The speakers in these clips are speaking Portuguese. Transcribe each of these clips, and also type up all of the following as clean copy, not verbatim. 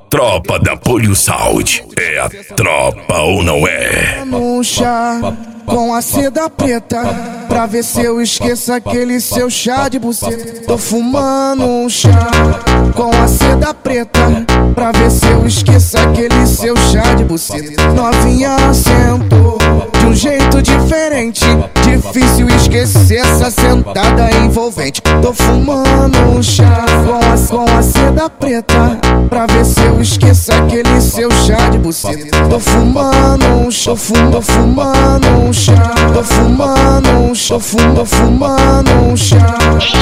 Tropa da Polio Saúde. É a tropa ou não é? Um chá com a seda preta, pra ver se eu esqueço aquele seu chá de buceta. Tô fumando um chá com a seda preta, pra ver se eu esqueço aquele seu chá de buceta. Novinha sentou de um jeito diferente, difícil esquecer essa sentada envolvente. Tô fumando um chá com a seda preta, pra ver se eu esqueço aquele seu chá de buceta. Tô fumando um chá, tô fumando um chá, tô fumando um chá, tô fumando um chá,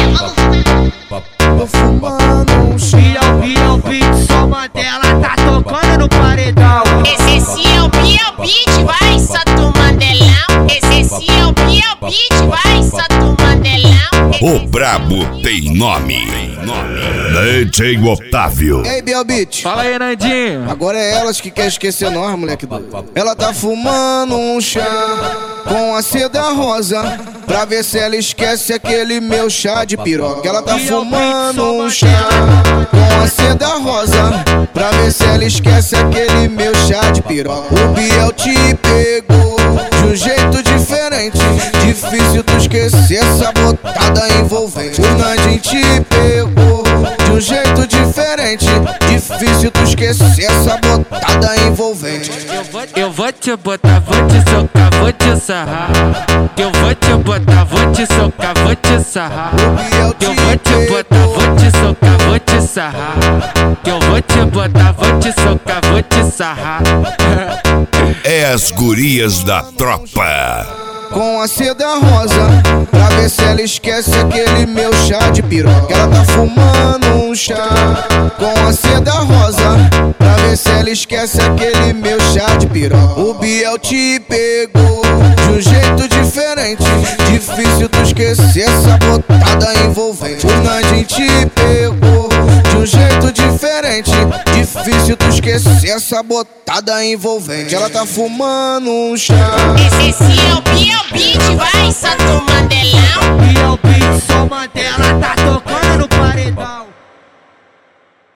tô fumando um chá. Vira o beat, só Mandela tá tocando no paredão. Esse é o beat, vai só tu Mandelão. Esse é o beat, vai só tu Mandelão. O brabo tem nome. DJ Otávio. Ei, Bielbit, Fala aí, Nandinho. agora é elas que quer esquecer nós, moleque doido. Ela tá fumando um chá com a seda rosa, pra ver se ela esquece aquele meu chá de piroca. Ela tá fumando um chá com a seda rosa, pra ver se ela esquece aquele meu chá de piroca. O Biel te pegou de um jeito diferente, difícil tu esquecer essa botada envolvente. O Nandinho te pegou de um jeito diferente, difícil tu esquecer essa botada envolvente. Eu vou te botar, vou te socar, vou te sarrar. Eu vou te botar, vou te socar, vou te sarrar. Eu vou te botar, vou te socar, vou te sarrar. Eu vou te botar, vou te socar, vou te sarrar. É as gurias da tropa. Com a seda rosa, pra ver se ela esquece aquele meu chá de piroca. Ela tá fumando um chá com a seda rosa, pra ver se ela esquece aquele meu chá de piroca. O Biel te pegou de um jeito diferente, difícil tu esquecer essa botada envolvente. O Nandinho te pegou de um jeito diferente, difícil tu esquecer essa botada envolvente. Ela tá fumando um chá. Esse é o